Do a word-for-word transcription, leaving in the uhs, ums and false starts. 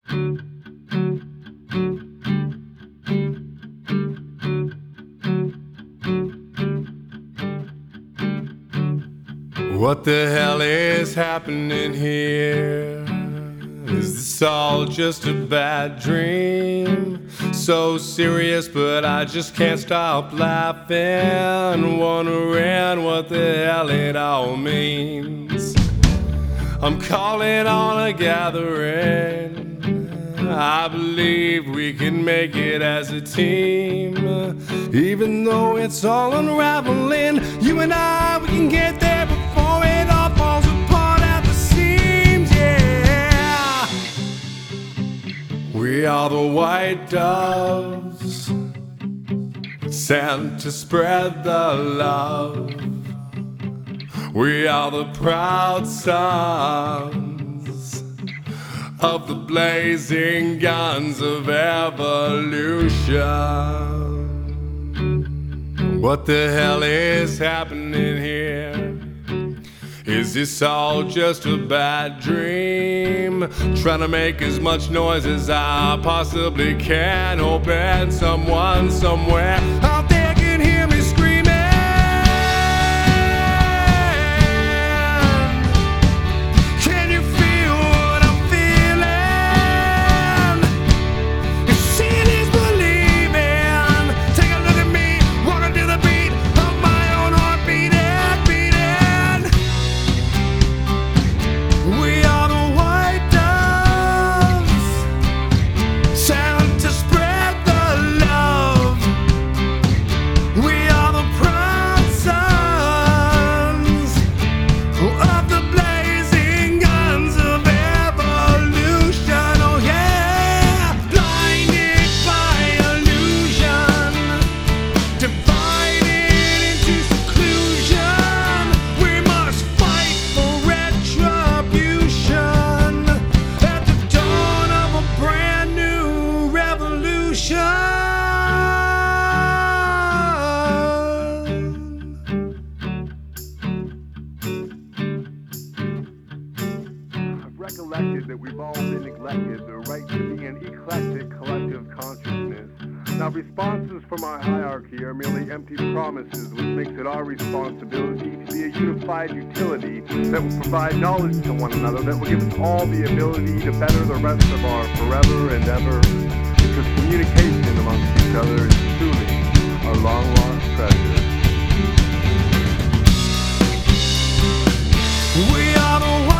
What the hell is happening here? Is this all just a bad dream? So serious, but I just can't stop laughing, wondering what the hell it all means. I'm calling on a gathering. I believe we can make it as a team. Even though it's all unraveling, you and I, we can get there before it all falls apart at the seams, yeah. We are the white doves sent to spread the love. We are the proud sons of the blazing guns of evolution. What the hell is happening here? Is this all just a bad dream? Trying to make as much noise as I possibly can, hoping someone somewhere out there can hear me screaming. Recollected that we've all been neglected the right to be an eclectic collective consciousness. Now responses from our hierarchy are merely empty promises, which makes it our responsibility to be a unified utility that will provide knowledge to one another, that will give us all the ability to better the rest of our forever and ever, because communication amongst each other is truly our long-lost treasure. We are the